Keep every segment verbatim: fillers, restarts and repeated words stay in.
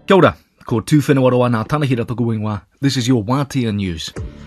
Kia ora, ko tū whenua roa nā tanahira tōku ingoa. This is your Wātea News.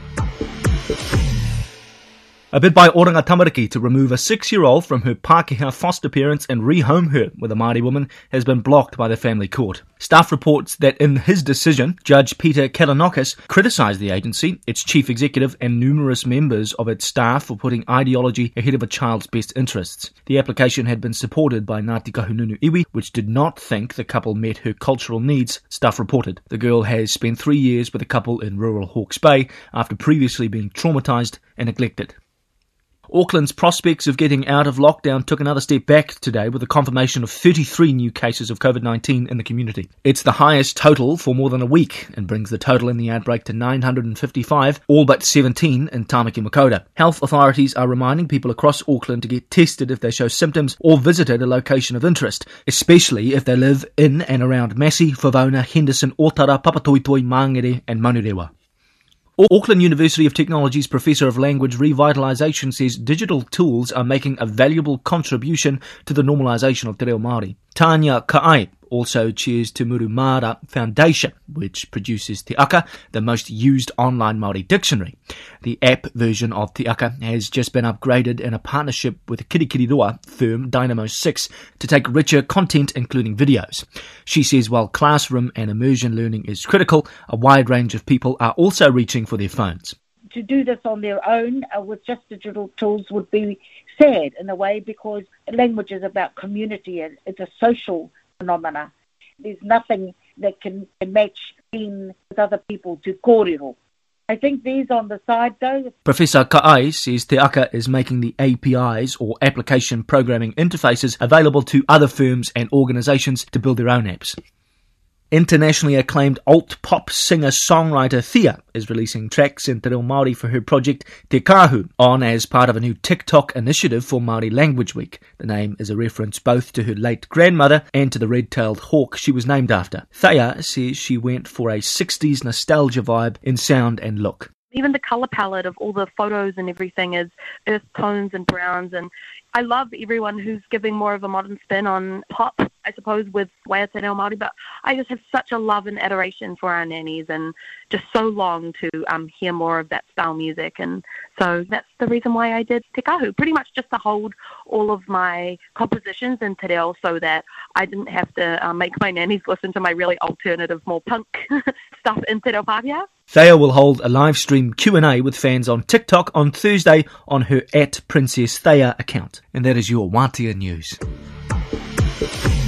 A bid by Oranga Tamariki to remove a six-year-old from her Pākehā foster parents and rehome her with a Māori woman has been blocked by the family court. Staff reports that in his decision, Judge Peter Kalanokis criticised the agency, its chief executive and numerous members of its staff for putting ideology ahead of a child's best interests. The application had been supported by Ngāti Kahungunu Iwi, which did not think the couple met her cultural needs, staff reported. The girl has spent three years with a couple in rural Hawke's Bay after previously being traumatised and neglected. Auckland's prospects of getting out of lockdown took another step back today with the confirmation of thirty-three new cases of covid nineteen in the community. It's the highest total for more than a week and brings the total in the outbreak to nine hundred fifty-five, all but seventeen in Tāmaki Makaurau. Health authorities are reminding people across Auckland to get tested if they show symptoms or visited a location of interest, especially if they live in and around Massey, Favona, Henderson, Otara, Papatoetoe, Mangere and Manurewa. Auckland University of Technology's Professor of Language Revitalisation says digital tools are making a valuable contribution to the normalisation of te reo Māori. Tanya Ka'ai also chairs Te Muru Mara Foundation, which produces Te Aka, the most used online Māori dictionary. The app version of Te Aka has just been upgraded in a partnership with Kirikiriroa firm Dynamo six to take richer content, including videos. She says while classroom and immersion learning is critical, a wide range of people are also reaching for their phones. To do this on their own uh, with just digital tools would be sad in a way, because language is about community and it's a social phenomena. There's nothing that can match being with other people to kōrero. I think these on the side though. Professor Ka'ai says Te Aka is making the A P Is or application programming interfaces available to other firms and organisations to build their own apps. Internationally acclaimed alt-pop singer-songwriter Thea is releasing tracks in te reo Māori for her project Te Kāhu, on as part of a new TikTok initiative for Māori Language Week. The name is a reference both to her late grandmother and to the red-tailed hawk she was named after. Thea says she went for a sixties nostalgia vibe in sound and look. Even the colour palette of all the photos and everything is earth tones and browns, and I love everyone who's giving more of a modern spin on pop, I suppose, with Waiata Te Reo Māori, but I just have such a love and adoration for our nannies and just so long to um, hear more of that style music, and so that's the reason why I did Te Kāhu, pretty much just to hold all of my compositions in te reo so that I didn't have to uh, make my nannies listen to my really alternative, more punk stuff in te reo Pākehā. Thea will hold a live stream Q and A with fans on TikTok on Thursday on her at Princess Thea account. And that is your Wātea News.